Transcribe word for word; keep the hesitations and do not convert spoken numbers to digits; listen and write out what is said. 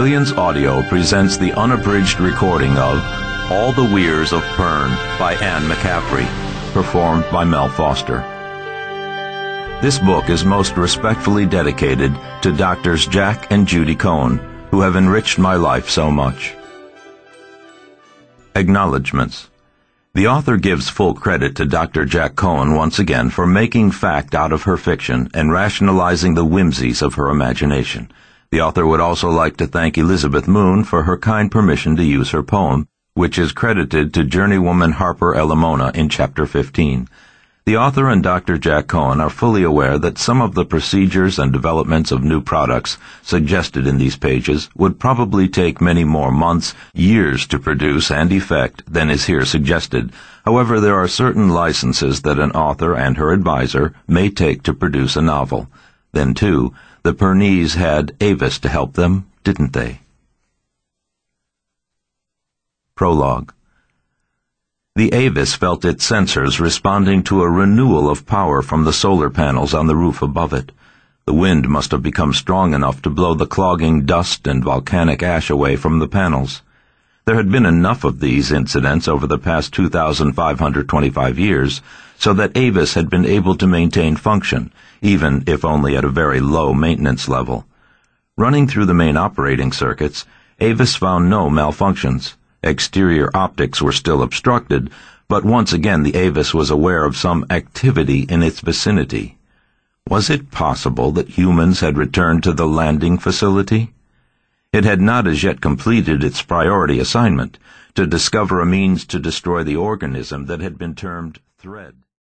Brilliance Audio presents the unabridged recording of All the Weirs of Pern by Anne McCaffrey, performed by Mel Foster. This book is most respectfully dedicated to Doctors Jack and Judy Cohen, who have enriched my life so much. Acknowledgements. The author gives full credit to Doctor Jack Cohen once again for making fact out of her fiction and rationalizing the whimsies of her imagination. The author would also like to thank Elizabeth Moon for her kind permission to use her poem, which is credited to journeywoman Harper Elamona in Chapter fifteen. The author and Doctor Jack Cohen are fully aware that some of the procedures and developments of new products suggested in these pages would probably take many more months, years to produce and effect than is here suggested. However, there are certain licenses that an author and her advisor may take to produce a novel. Then, too, the Pernees had Avis to help them, didn't they? Prologue. The Avis felt its sensors responding to a renewal of power from the solar panels on the roof above it. The wind must have become strong enough to blow the clogging dust and volcanic ash away from the panels. There had been enough of these incidents over the past two thousand five hundred twenty-five years so that Avis had been able to maintain function, even if only at a very low maintenance level. Running through the main operating circuits, Avis found no malfunctions. Exterior optics were still obstructed, but once again the Avis was aware of some activity in its vicinity. Was it possible that humans had returned to the landing facility? It had not as yet completed its priority assignment, to discover a means to destroy the organism that had been termed Thread.